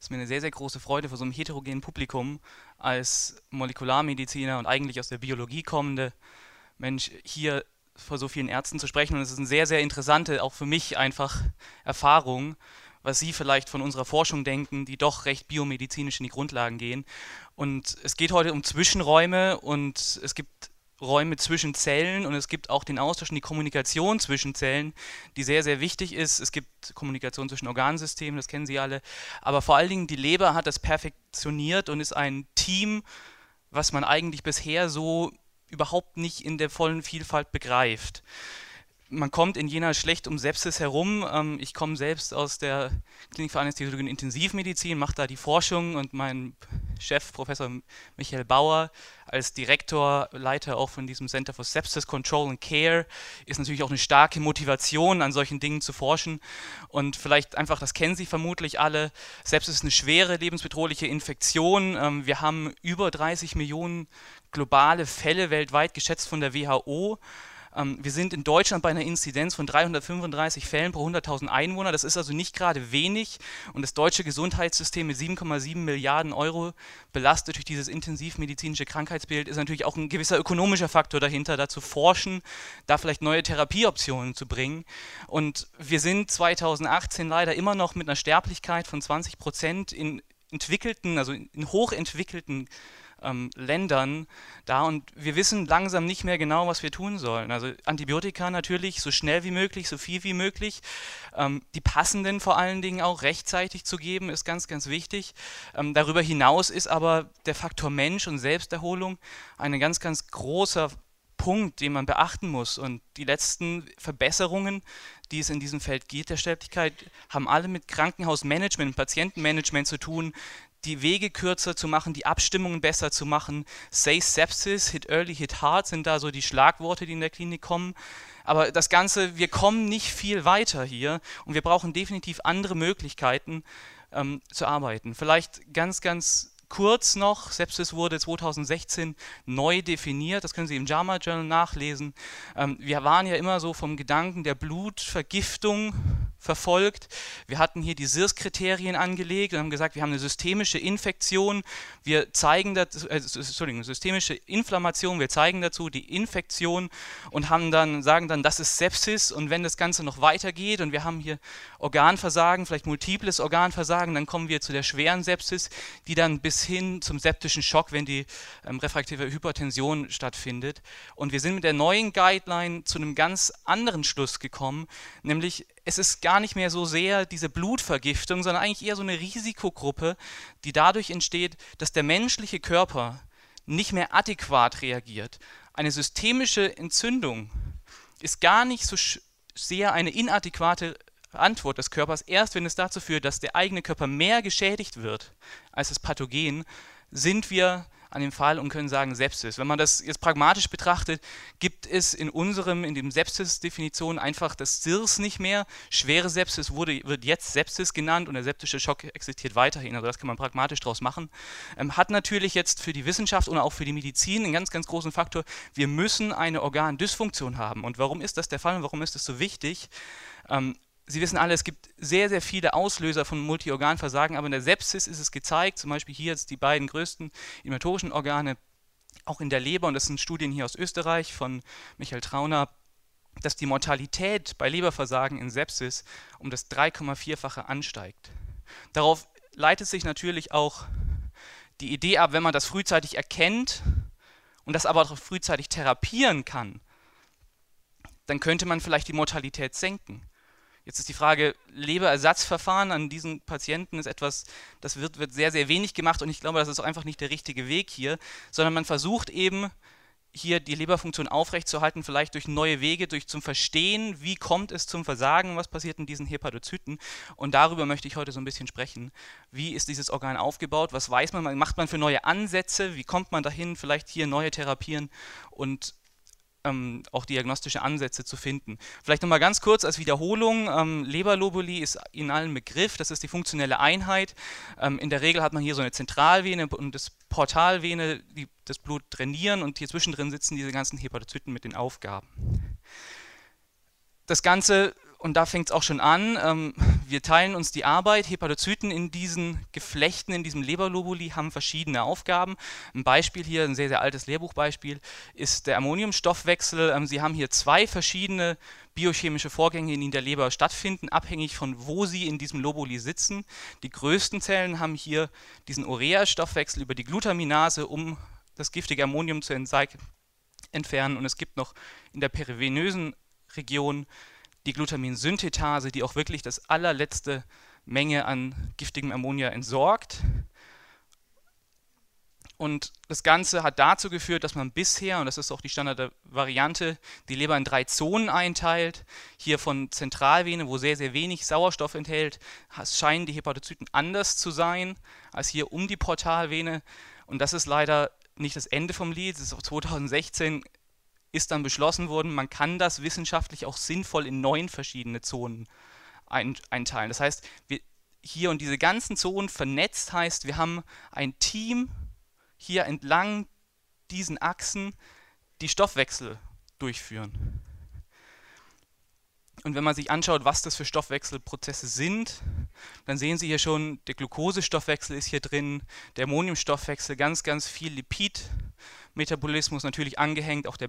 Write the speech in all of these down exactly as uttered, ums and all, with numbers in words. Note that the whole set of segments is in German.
Es ist mir eine sehr, sehr große Freude, vor so einem heterogenen Publikum als Molekularmediziner und eigentlich aus der Biologie kommende Mensch hier vor so vielen Ärzten zu sprechen. Und es ist eine sehr, sehr interessante, auch für mich einfach Erfahrung, was Sie vielleicht von unserer Forschung denken, die doch recht biomedizinisch in die Grundlagen gehen. Und es geht heute um Zwischenräume und es gibt Räume zwischen Zellen und es gibt auch den Austausch und die Kommunikation zwischen Zellen, die sehr, sehr wichtig ist. Es gibt Kommunikation zwischen Organsystemen, das kennen Sie alle. Aber vor allen Dingen die Leber hat das perfektioniert und ist ein Team, was man eigentlich bisher so überhaupt nicht in der vollen Vielfalt begreift. Man kommt in Jena schlecht um Sepsis herum. Ähm, ich komme selbst aus der Klinik für Anästhesiologie und Intensivmedizin, mache da die Forschung und mein Chef, Professor Michael Bauer, als Direktor, Leiter auch von diesem Center for Sepsis Control and Care, ist natürlich auch eine starke Motivation, an solchen Dingen zu forschen. Und vielleicht einfach, das kennen Sie vermutlich alle, Sepsis ist eine schwere lebensbedrohliche Infektion. Ähm, wir haben über dreißig Millionen globale Fälle weltweit, geschätzt von der W H O. Ähm, wir sind in Deutschland bei einer Inzidenz von dreihundertfünfunddreißig Fällen pro hunderttausend Einwohner. Das ist also nicht gerade wenig. Und das deutsche Gesundheitssystem mit sieben Komma sieben Milliarden Euro belastet durch dieses intensivmedizinische Krankheitsbild ist natürlich auch ein gewisser ökonomischer Faktor dahinter, da zu forschen, da vielleicht neue Therapieoptionen zu bringen. Und wir sind zweitausendachtzehn leider immer noch mit einer Sterblichkeit von zwanzig Prozent in entwickelten, also in hochentwickelten ähm, Ländern da, und wir wissen langsam nicht mehr genau, was wir tun sollen. Also Antibiotika natürlich so schnell wie möglich, so viel wie möglich. Ähm, die passenden vor allen Dingen auch rechtzeitig zu geben, ist ganz, ganz wichtig. Ähm, darüber hinaus ist aber der Faktor Mensch und Selbsterholung ein ganz, ganz großer Punkt, den man beachten muss. Und die letzten Verbesserungen, die es in diesem Feld geht, der Sterblichkeit, haben alle mit Krankenhausmanagement, Patientenmanagement zu tun, die Wege kürzer zu machen, die Abstimmungen besser zu machen. Say Sepsis, Hit Early, Hit Hard sind da so die Schlagworte, die in der Klinik kommen. Aber das Ganze, wir kommen nicht viel weiter hier und wir brauchen definitiv andere Möglichkeiten ähm, zu arbeiten. Vielleicht ganz, ganz kurz noch, Sepsis wurde zweitausendsechzehn neu definiert, das können Sie im JAMA Journal nachlesen. Ähm, wir waren ja immer so vom Gedanken der Blutvergiftung verfolgt. Wir hatten hier die S I R S-Kriterien angelegt und haben gesagt, wir haben eine systemische Infektion, wir zeigen dazu, äh, Entschuldigung, systemische Inflammation, wir zeigen dazu die Infektion und haben dann, sagen dann, das ist Sepsis, und wenn das Ganze noch weitergeht und wir haben hier Organversagen, vielleicht multiples Organversagen, dann kommen wir zu der schweren Sepsis, die dann bis hin zum septischen Schock, wenn die ähm, refraktive Hypertension stattfindet. Und wir sind mit der neuen Guideline zu einem ganz anderen Schluss gekommen, nämlich es ist gar nicht mehr so sehr diese Blutvergiftung, sondern eigentlich eher so eine Risikogruppe, die dadurch entsteht, dass der menschliche Körper nicht mehr adäquat reagiert. Eine systemische Entzündung ist gar nicht so sehr eine inadäquate Antwort des Körpers. Erst wenn es dazu führt, dass der eigene Körper mehr geschädigt wird als das Pathogen, sind wir an dem Fall und können sagen Sepsis. Wenn man das jetzt pragmatisch betrachtet, gibt es in unserem, in dem Sepsis-Definition einfach das S I R S nicht mehr. Schwere Sepsis wurde, wird jetzt Sepsis genannt und der septische Schock existiert weiterhin. Also das kann man pragmatisch draus machen. Ähm, hat natürlich jetzt für die Wissenschaft und auch für die Medizin einen ganz, ganz großen Faktor. Wir müssen eine Organdysfunktion haben. Und warum ist das der Fall und warum ist das so wichtig? Ähm, Sie wissen alle, es gibt sehr, sehr viele Auslöser von Multiorganversagen, aber in der Sepsis ist es gezeigt, zum Beispiel hier jetzt die beiden größten inhibitorischen Organe, auch in der Leber, und das sind Studien hier aus Österreich von Michael Trauner, dass die Mortalität bei Leberversagen in Sepsis um das drei Komma vier-fache ansteigt. Darauf leitet sich natürlich auch die Idee ab, wenn man das frühzeitig erkennt und das aber auch frühzeitig therapieren kann, dann könnte man vielleicht die Mortalität senken. Jetzt ist die Frage, Leberersatzverfahren an diesen Patienten ist etwas, das wird, wird sehr, sehr wenig gemacht, und ich glaube, das ist auch einfach nicht der richtige Weg hier, sondern man versucht eben, hier die Leberfunktion aufrechtzuerhalten, vielleicht durch neue Wege, durch zum Verstehen, wie kommt es zum Versagen, was passiert in diesen Hepatozyten, und darüber möchte ich heute so ein bisschen sprechen. Wie ist dieses Organ aufgebaut, was weiß man, was macht man für neue Ansätze, wie kommt man dahin, vielleicht hier neue Therapien und Ähm, auch diagnostische Ansätze zu finden. Vielleicht nochmal ganz kurz als Wiederholung, ähm, Leberlobuli ist Ihnen allen Begriff, das ist die funktionelle Einheit. Ähm, in der Regel hat man hier so eine Zentralvene und das Portalvene, die das Blut drainieren, und hier zwischendrin sitzen diese ganzen Hepatozyten mit den Aufgaben. Das Ganze Und da fängt es auch schon an. Ähm, wir teilen uns die Arbeit. Hepatozyten in diesen Geflechten, in diesem Leberlobuli, haben verschiedene Aufgaben. Ein Beispiel hier, ein sehr, sehr altes Lehrbuchbeispiel, ist der Ammoniumstoffwechsel. Ähm, Sie haben hier zwei verschiedene biochemische Vorgänge, die in der Leber stattfinden, abhängig von wo sie in diesem Lobuli sitzen. Die größten Zellen haben hier diesen Urea-Stoffwechsel über die Glutaminase, um das giftige Ammonium zu entfernen. Und es gibt noch in der perivenösen Region die Glutaminsynthetase, die auch wirklich das allerletzte Menge an giftigem Ammonia entsorgt. Und das Ganze hat dazu geführt, dass man bisher, und das ist auch die Standardvariante, die Leber in drei Zonen einteilt. Hier von Zentralvene, wo sehr, sehr wenig Sauerstoff enthält, scheinen die Hepatozyten anders zu sein als hier um die Portalvene. Und das ist leider nicht das Ende vom Lied. Das ist auch zweitausendsechzehn ist dann beschlossen worden, man kann das wissenschaftlich auch sinnvoll in neun verschiedene Zonen ein, einteilen. Das heißt, wir hier und diese ganzen Zonen vernetzt heißt, wir haben ein Team hier entlang diesen Achsen, die Stoffwechsel durchführen. Und wenn man sich anschaut, was das für Stoffwechselprozesse sind, dann sehen Sie hier schon, der Glukosestoffwechsel ist hier drin, der Ammoniumstoffwechsel, ganz, ganz viel Lipidmetabolismus, natürlich angehängt, auch der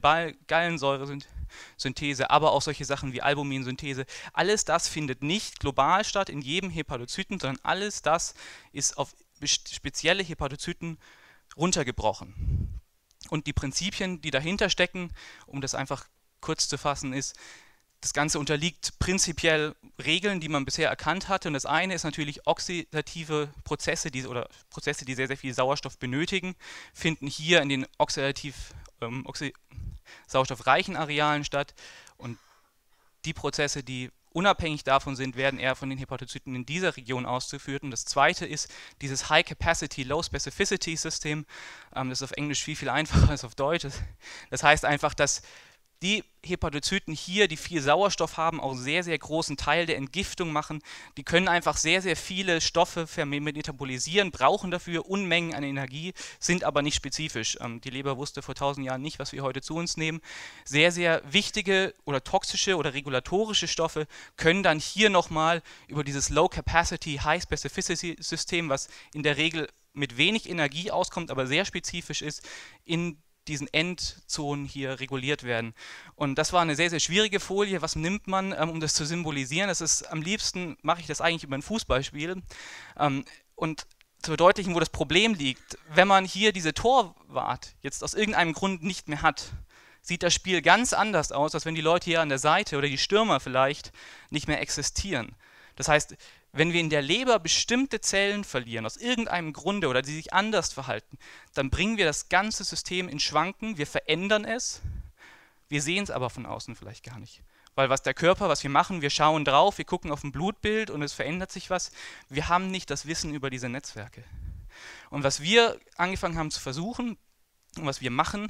Gallensäuresynthese, aber auch solche Sachen wie Albumininsynthese. Alles das findet nicht global statt in jedem Hepatozyten, sondern alles das ist auf spezielle Hepatozyten runtergebrochen. Und die Prinzipien, die dahinter stecken, um das einfach kurz zu fassen, ist, das Ganze unterliegt prinzipiell Regeln, die man bisher erkannt hatte. Und das eine ist natürlich oxidative Prozesse, die, oder Prozesse, die sehr, sehr viel Sauerstoff benötigen, finden hier in den oxidativ ähm, oxi sauerstoffreichen Arealen statt. Und die Prozesse, die unabhängig davon sind, werden eher von den Hepatozyten in dieser Region ausgeführt. Und das zweite ist dieses High-Capacity, Low-Specificity-System. Ähm, das ist auf Englisch viel, viel einfacher als auf Deutsch. Das heißt einfach, dass die Hepatozyten hier, die viel Sauerstoff haben, auch sehr, sehr großen Teil der Entgiftung machen. Die können einfach sehr, sehr viele Stoffe metabolisieren, brauchen dafür Unmengen an Energie, sind aber nicht spezifisch. Ähm, die Leber wusste vor tausend Jahren nicht, was wir heute zu uns nehmen. Sehr, sehr wichtige oder toxische oder regulatorische Stoffe können dann hier nochmal über dieses Low-Capacity, High-Specificity-System, was in der Regel mit wenig Energie auskommt, aber sehr spezifisch ist, in diesen Endzonen hier reguliert werden. Und das war eine sehr, sehr schwierige Folie. Was nimmt man, ähm, um das zu symbolisieren? Das ist, am liebsten mache ich das eigentlich über ein Fußballspiel. Ähm, und zu verdeutlichen, wo das Problem liegt. Wenn man hier diese Torwart jetzt aus irgendeinem Grund nicht mehr hat, sieht das Spiel ganz anders aus, als wenn die Leute hier an der Seite oder die Stürmer vielleicht nicht mehr existieren. Das heißt, wenn wir in der Leber bestimmte Zellen verlieren, aus irgendeinem Grunde oder die sich anders verhalten, dann bringen wir das ganze System in Schwanken, wir verändern es, wir sehen es aber von außen vielleicht gar nicht. Weil was der Körper, was wir machen, wir schauen drauf, wir gucken auf ein Blutbild und es verändert sich was, wir haben nicht das Wissen über diese Netzwerke. Und was wir angefangen haben zu versuchen und was wir machen,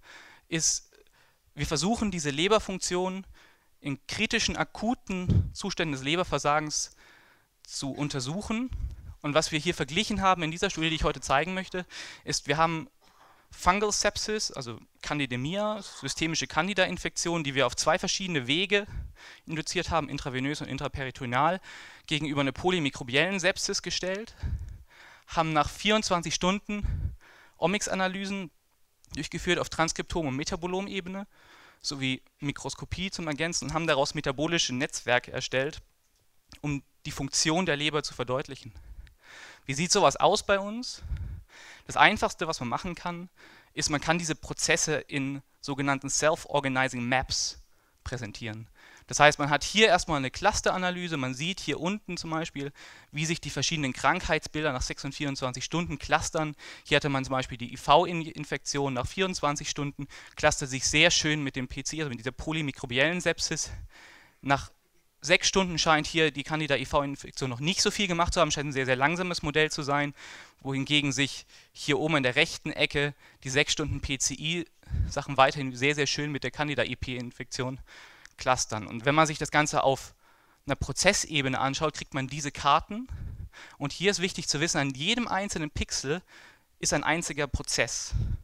ist, wir versuchen diese Leberfunktion in kritischen, akuten Zuständen des Leberversagens zu untersuchen. Und was wir hier verglichen haben in dieser Studie, die ich heute zeigen möchte, ist, wir haben Fungal Sepsis, also Candidemia, systemische Candida-Infektion, die wir auf zwei verschiedene Wege induziert haben, intravenös und intraperitoneal, gegenüber einer polymikrobiellen Sepsis gestellt, haben nach vierundzwanzig Stunden Omics-Analysen durchgeführt auf Transkriptom- und Metabolom-Ebene sowie Mikroskopie zum Ergänzen und haben daraus metabolische Netzwerke erstellt, um die Funktion der Leber zu verdeutlichen. Wie sieht sowas aus bei uns? Das Einfachste, was man machen kann, ist, man kann diese Prozesse in sogenannten Self-Organizing Maps präsentieren. Das heißt, man hat hier erstmal eine Clusteranalyse, man sieht hier unten zum Beispiel, wie sich die verschiedenen Krankheitsbilder nach sechs und vierundzwanzig Stunden clustern. Hier hatte man zum Beispiel die I V-Infektion nach vierundzwanzig Stunden, clustert sich sehr schön mit dem P C, also mit dieser polymikrobiellen Sepsis. Nach sechs Stunden scheint hier die Candida-I V-Infektion noch nicht so viel gemacht zu haben, scheint ein sehr, sehr langsames Modell zu sein, wohingegen sich hier oben in der rechten Ecke die sechs Stunden P C I-Sachen weiterhin sehr, sehr schön mit der Candida-I P-Infektion clustern. Und wenn man sich das Ganze auf einer Prozessebene anschaut, kriegt man diese Karten. Und hier ist wichtig zu wissen, an jedem einzelnen Pixel ist ein einziger Prozess.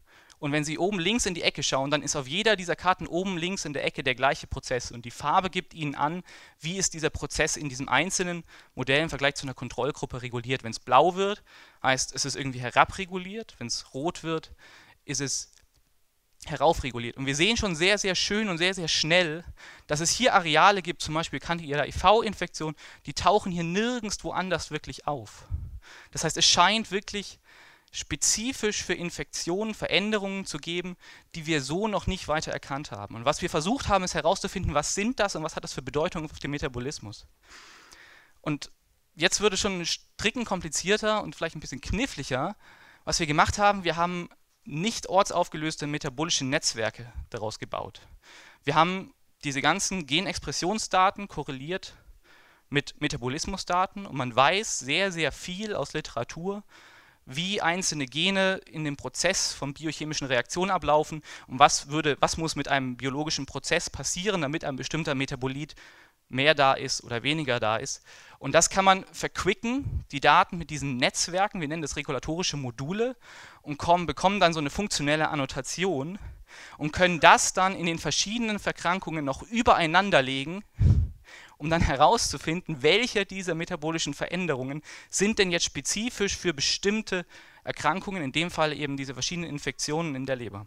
Und wenn Sie oben links in die Ecke schauen, dann ist auf jeder dieser Karten oben links in der Ecke der gleiche Prozess. Und die Farbe gibt Ihnen an, wie ist dieser Prozess in diesem einzelnen Modell im Vergleich zu einer Kontrollgruppe reguliert. Wenn es blau wird, heißt es ist irgendwie herabreguliert. Wenn es rot wird, ist es heraufreguliert. Und wir sehen schon sehr, sehr schön und sehr, sehr schnell, dass es hier Areale gibt, zum Beispiel Candida I V-Infektion, die tauchen hier nirgendwo anders wirklich auf. Das heißt, es scheint wirklich spezifisch für Infektionen Veränderungen zu geben, die wir so noch nicht weiter erkannt haben. Und was wir versucht haben, ist herauszufinden, was sind das und was hat das für Bedeutung auf den Metabolismus. Und jetzt wird es schon ein Stricken komplizierter und vielleicht ein bisschen kniffliger. Was wir gemacht haben, wir haben nicht ortsaufgelöste metabolische Netzwerke daraus gebaut. Wir haben diese ganzen Genexpressionsdaten korreliert mit Metabolismusdaten und man weiß sehr, sehr viel aus Literatur, wie einzelne Gene in dem Prozess von biochemischen Reaktionen ablaufen und was, würde, was muss mit einem biologischen Prozess passieren, damit ein bestimmter Metabolit mehr da ist oder weniger da ist. Und das kann man verquicken, die Daten mit diesen Netzwerken, wir nennen das regulatorische Module, und kommen, bekommen dann so eine funktionelle Annotation und können das dann in den verschiedenen Verkrankungen noch übereinander legen, um dann herauszufinden, welche dieser metabolischen Veränderungen sind denn jetzt spezifisch für bestimmte Erkrankungen, in dem Fall eben diese verschiedenen Infektionen in der Leber.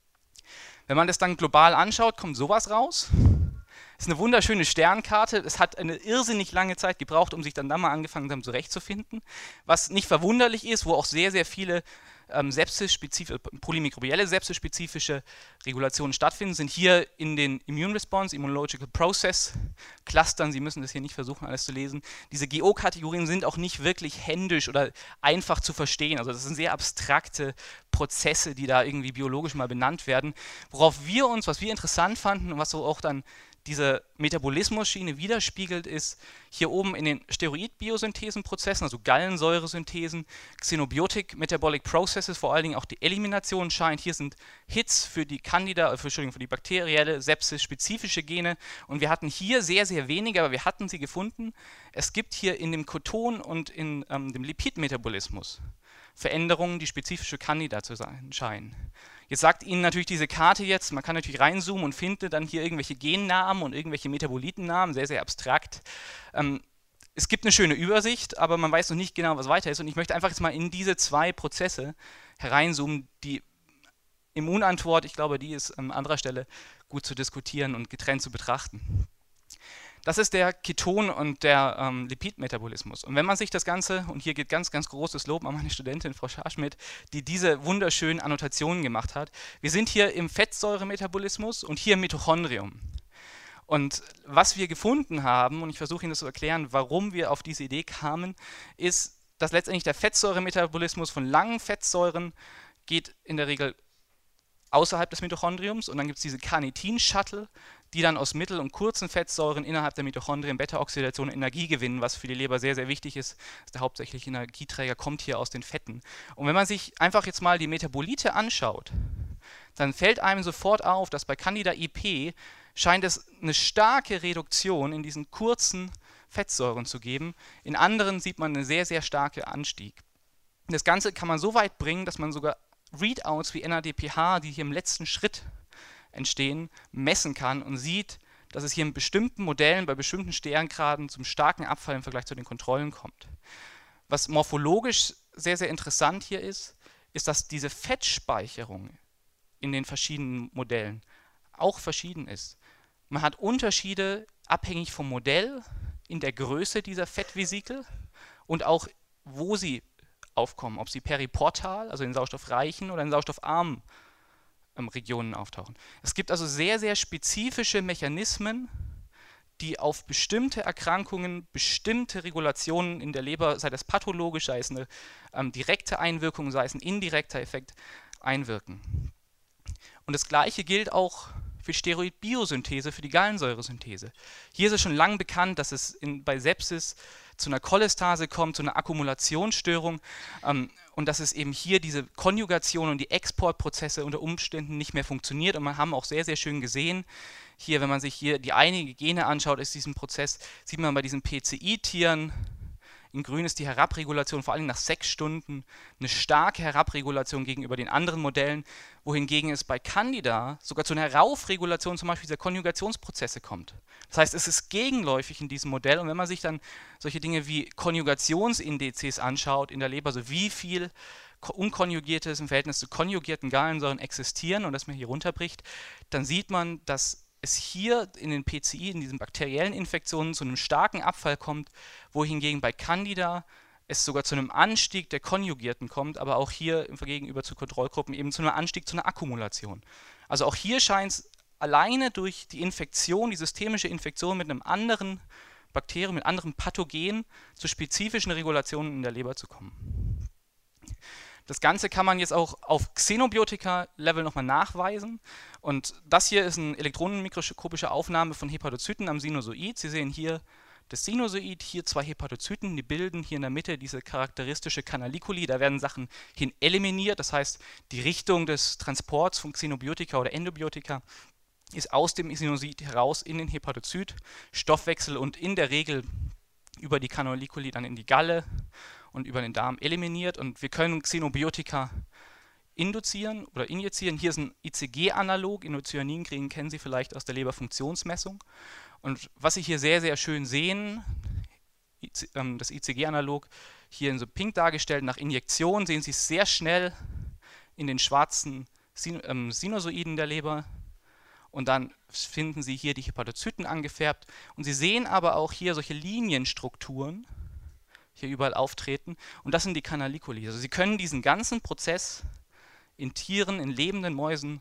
Wenn man das dann global anschaut, kommt sowas raus. Das ist eine wunderschöne Sternkarte. Es hat eine irrsinnig lange Zeit gebraucht, um sich dann da mal angefangen haben, zurechtzufinden. Was nicht verwunderlich ist, wo auch sehr, sehr viele ähm, sepsis-spezifische, polymikrobielle sepsis-spezifische Regulationen stattfinden, sind hier in den Immune Response, Immunological Process Clustern. Sie müssen das hier nicht versuchen, alles zu lesen. Diese G O-Kategorien sind auch nicht wirklich händisch oder einfach zu verstehen. Also das sind sehr abstrakte Prozesse, die da irgendwie biologisch mal benannt werden. Worauf wir uns, was wir interessant fanden und was so auch dann diese Metabolismus-Schiene widerspiegelt, ist hier oben in den Steroid-Biosynthesenprozessen, also Gallensäuresynthesen, Xenobiotic Metabolic Processes, vor allen Dingen auch die Elimination scheint. Hier sind Hits für die Candida, für, Entschuldigung, für die bakterielle Sepsis-spezifische Gene und wir hatten hier sehr, sehr wenige, aber wir hatten sie gefunden. Es gibt hier in dem Koton und in ähm, dem Lipidmetabolismus Veränderungen, die spezifisch für Candida zu sein scheinen. Jetzt sagt Ihnen natürlich diese Karte jetzt, man kann natürlich reinzoomen und findet dann hier irgendwelche Gennamen und irgendwelche Metabolitennamen, sehr, sehr abstrakt. Ähm, es gibt eine schöne Übersicht, aber man weiß noch nicht genau, was weiter ist. Und ich möchte einfach jetzt mal in diese zwei Prozesse hereinzoomen. Die Immunantwort, ich glaube, die ist an anderer Stelle gut zu diskutieren und getrennt zu betrachten. Das ist der Keton- und der ähm, Lipidmetabolismus. Und wenn man sich das Ganze, und hier geht ganz, ganz großes Lob an meine Studentin Frau Scharschmidt, die diese wunderschönen Annotationen gemacht hat. Wir sind hier im Fettsäuremetabolismus und hier im Mitochondrium. Und was wir gefunden haben, und ich versuche Ihnen das zu erklären, warum wir auf diese Idee kamen, ist, dass letztendlich der Fettsäuremetabolismus von langen Fettsäuren geht in der Regel außerhalb des Mitochondriums und dann gibt es diese Carnitin-Shuttle, die dann aus mittel- und kurzen Fettsäuren innerhalb der Mitochondrien Beta-Oxidation Energie gewinnen, was für die Leber sehr, sehr wichtig ist. Der hauptsächliche Energieträger kommt hier aus den Fetten. Und wenn man sich einfach jetzt mal die Metabolite anschaut, dann fällt einem sofort auf, dass bei Candida I P scheint es eine starke Reduktion in diesen kurzen Fettsäuren zu geben. In anderen sieht man einen sehr, sehr starken Anstieg. Das Ganze kann man so weit bringen, dass man sogar Readouts wie N A D P H, die hier im letzten Schritt entstehen, messen kann und sieht, dass es hier in bestimmten Modellen, bei bestimmten Sterngraden zum starken Abfall im Vergleich zu den Kontrollen kommt. Was morphologisch sehr, sehr interessant hier ist, ist, dass diese Fettspeicherung in den verschiedenen Modellen auch verschieden ist. Man hat Unterschiede abhängig vom Modell, in der Größe dieser Fettvesikel und auch, wo sie aufkommen, ob sie periportal, also in sauerstoffreichen oder in sauerstoffarmen ähm, Regionen auftauchen. Es gibt also sehr, sehr spezifische Mechanismen, die auf bestimmte Erkrankungen, bestimmte Regulationen in der Leber, sei das pathologisch, sei es eine ähm, direkte Einwirkung, sei es ein indirekter Effekt, einwirken. Und das Gleiche gilt auch für Steroid-Biosynthese, für die Gallensäuresynthese. Hier ist es schon lange bekannt, dass es in, bei Sepsis zu einer Cholestase kommt, zu einer Akkumulationsstörung ähm, und dass es eben hier diese Konjugation und die Exportprozesse unter Umständen nicht mehr funktioniert. Und wir haben auch sehr, sehr schön gesehen, hier, wenn man sich hier die einigen Gene anschaut, ist diesen Prozess, sieht man bei diesen P C I-Tieren in grün ist die Herabregulation, vor allem nach sechs Stunden, eine starke Herabregulation gegenüber den anderen Modellen, wohingegen es bei Candida sogar zu einer Heraufregulation zum Beispiel dieser Konjugationsprozesse kommt. Das heißt, es ist gegenläufig in diesem Modell, und wenn man sich dann solche Dinge wie Konjugationsindizes anschaut in der Leber, also wie viel Unkonjugiertes im Verhältnis zu konjugierten Gallensäuren existieren und das man hier runterbricht, dann sieht man, dass es hier in den P C I, in diesen bakteriellen Infektionen, zu einem starken Abfall kommt, wohingegen bei Candida es sogar zu einem Anstieg der Konjugierten kommt, aber auch hier im Gegenüber zu Kontrollgruppen eben zu einem Anstieg, zu einer Akkumulation. Also auch hier scheint es alleine durch die Infektion, die systemische Infektion mit einem anderen Bakterium, mit anderen Pathogen zu spezifischen Regulationen in der Leber zu kommen. Das Ganze kann man jetzt auch auf Xenobiotika-Level nochmal nachweisen. Und das hier ist eine elektronenmikroskopische Aufnahme von Hepatozyten am Sinusoid. Sie sehen hier das Sinusoid, hier zwei Hepatozyten, die bilden hier in der Mitte diese charakteristische Canaliculi. Da werden Sachen hin eliminiert, das heißt, die Richtung des Transports von Xenobiotika oder Endobiotika ist aus dem Sinusoid heraus in den Hepatozyt, Stoffwechsel und in der Regel über die Canaliculi dann in die Galle und über den Darm eliminiert, und wir können Xenobiotika induzieren oder injizieren. Hier ist ein I C G-Analog, Indocyanin kennen Sie vielleicht aus der Leberfunktionsmessung. Und was Sie hier sehr, sehr schön sehen, das I C G-Analog hier in so pink dargestellt, nach Injektion sehen Sie es sehr schnell in den schwarzen Sinusoiden der Leber, und dann finden Sie hier die Hepatozyten angefärbt, und Sie sehen aber auch hier solche Linienstrukturen hier überall auftreten, und das sind die Canaliculi. Also Sie können diesen ganzen Prozess in Tieren, in lebenden Mäusen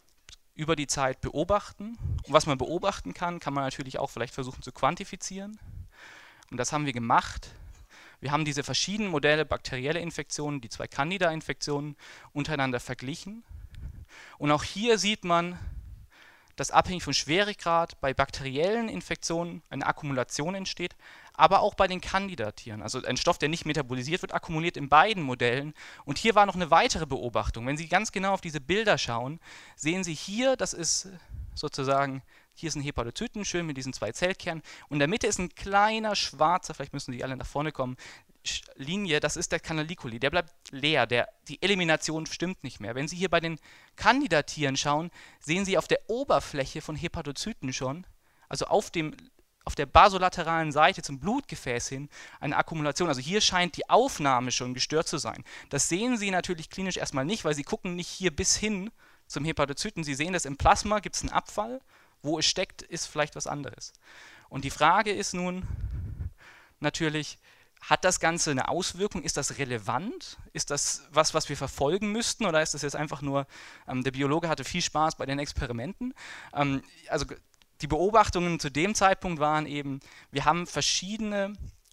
über die Zeit beobachten. Und was man beobachten kann, kann man natürlich auch vielleicht versuchen zu quantifizieren. Und das haben wir gemacht. Wir haben diese verschiedenen Modelle, bakterielle Infektionen, die zwei Candida-Infektionen, untereinander verglichen. Und auch hier sieht man, dass abhängig von Schweregrad bei bakteriellen Infektionen eine Akkumulation entsteht, aber auch bei den Candida-Tieren. Also ein Stoff, der nicht metabolisiert wird, akkumuliert in beiden Modellen. Und hier war noch eine weitere Beobachtung. Wenn Sie ganz genau auf diese Bilder schauen, sehen Sie hier, das ist sozusagen, hier ist ein Hepatozyten, schön mit diesen zwei Zellkernen. Und in der Mitte ist ein kleiner schwarzer, vielleicht müssen die alle nach vorne kommen, Linie, das ist der Canaliculi, der bleibt leer, der, die Elimination stimmt nicht mehr. Wenn Sie hier bei den Candida-Tieren schauen, sehen Sie auf der Oberfläche von Hepatozyten schon, also auf, dem, auf der basolateralen Seite zum Blutgefäß hin, eine Akkumulation. Also hier scheint die Aufnahme schon gestört zu sein. Das sehen Sie natürlich klinisch erstmal nicht, weil Sie gucken nicht hier bis hin zum Hepatozyten. Sie sehen das im Plasma, gibt es einen Abfall, wo es steckt, ist vielleicht was anderes. Und die Frage ist nun natürlich, hat das Ganze eine Auswirkung? Ist das relevant? Ist das was, was wir verfolgen müssten? Oder ist das jetzt einfach nur, ähm, der Biologe hatte viel Spaß bei den Experimenten? Ähm, also die Beobachtungen zu dem Zeitpunkt waren eben, wir haben verschiedene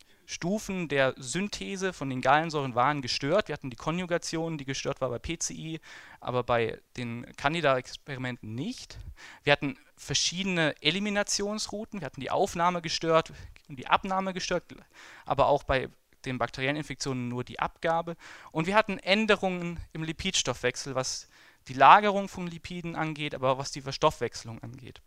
Stufen der Synthese von den Gallensäuren waren gestört. Wir hatten die Konjugation, die gestört war bei P C I, aber bei den Candida-Experimenten nicht. Wir hatten verschiedene Eliminationsrouten. Wir hatten die Aufnahme gestört und die Abnahme gestört, aber auch bei den bakteriellen Infektionen nur die Abgabe. Und wir hatten Änderungen im Lipidstoffwechsel, was die Lagerung von Lipiden angeht, aber auch was die Verstoffwechslung angeht.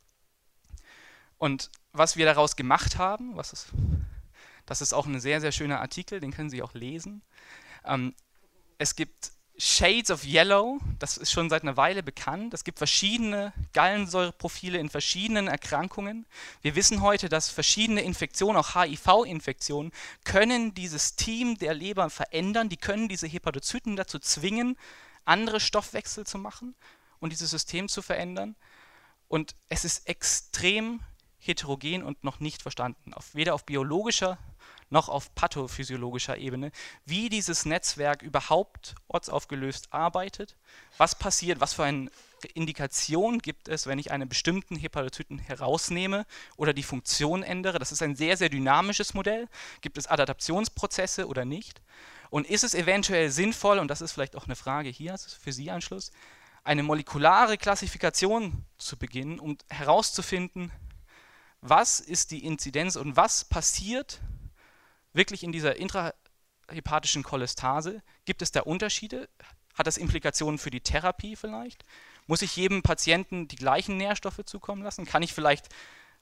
Und was wir daraus gemacht haben, was ist, das ist auch ein sehr, sehr schöner Artikel, den können Sie auch lesen. Ähm, es gibt Shades of Yellow, das ist schon seit einer Weile bekannt. Es gibt verschiedene Gallensäureprofile in verschiedenen Erkrankungen. Wir wissen heute, dass verschiedene Infektionen, auch H I V-Infektionen, können dieses Team der Leber verändern. Die können diese Hepatozyten dazu zwingen, andere Stoffwechsel zu machen und dieses System zu verändern. Und es ist extrem heterogen und noch nicht verstanden, auf, weder auf biologischer noch auf pathophysiologischer Ebene, wie dieses Netzwerk überhaupt ortsaufgelöst arbeitet, was passiert, was für eine Indikation gibt es, wenn ich einen bestimmten Hepatozyten herausnehme oder die Funktion ändere. Das ist ein sehr, sehr dynamisches Modell. Gibt es Adaptationsprozesse oder nicht? Und ist es eventuell sinnvoll, und das ist vielleicht auch eine Frage hier, das ist für Sie ein Schluss, eine molekulare Klassifikation zu beginnen, um herauszufinden, was ist die Inzidenz und was passiert wirklich in dieser intrahepatischen Cholestase? Gibt es da Unterschiede? Hat das Implikationen für die Therapie vielleicht? Muss ich jedem Patienten die gleichen Nährstoffe zukommen lassen? Kann ich vielleicht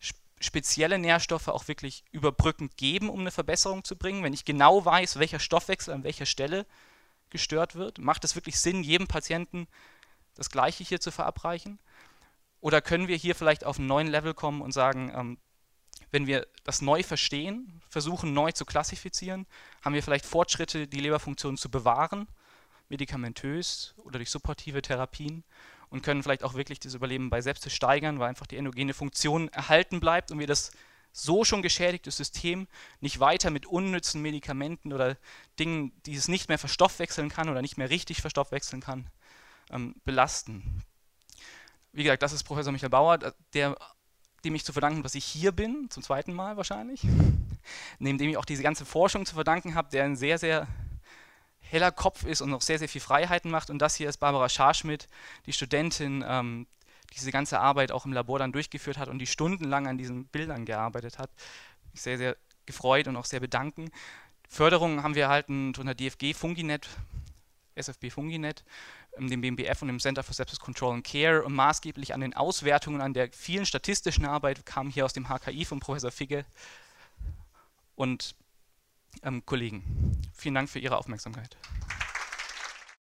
spezielle Nährstoffe auch wirklich überbrückend geben, um eine Verbesserung zu bringen? Wenn ich genau weiß, welcher Stoffwechsel an welcher Stelle gestört wird, macht es wirklich Sinn, jedem Patienten das Gleiche hier zu verabreichen? Oder können wir hier vielleicht auf einen neuen Level kommen und sagen, ähm, wenn wir das neu verstehen, versuchen neu zu klassifizieren, haben wir vielleicht Fortschritte, die Leberfunktion zu bewahren, medikamentös oder durch supportive Therapien, und können vielleicht auch wirklich das Überleben bei Sepsis steigern, weil einfach die endogene Funktion erhalten bleibt und wir das so schon geschädigte System nicht weiter mit unnützen Medikamenten oder Dingen, die es nicht mehr verstoffwechseln kann oder nicht mehr richtig verstoffwechseln kann, ähm, belasten. Wie gesagt, das ist Professor Michael Bauer, der, dem ich zu verdanken, dass ich hier bin, zum zweiten Mal wahrscheinlich, neben dem ich auch diese ganze Forschung zu verdanken habe, der ein sehr, sehr heller Kopf ist und noch sehr, sehr viel Freiheiten macht. Und das hier ist Barbara Scharschmidt, die Studentin, ähm, die diese ganze Arbeit auch im Labor dann durchgeführt hat und die stundenlang an diesen Bildern gearbeitet hat. Mich sehr, sehr gefreut und auch sehr bedanken. Förderungen haben wir erhalten von der D F G Funginet, S F B Funginet, dem B M B F und dem Center for Sepsis Control and Care, und maßgeblich an den Auswertungen, an der vielen statistischen Arbeit kam hier aus dem H K I von Professor Figge und ähm, Kollegen. Vielen Dank für Ihre Aufmerksamkeit.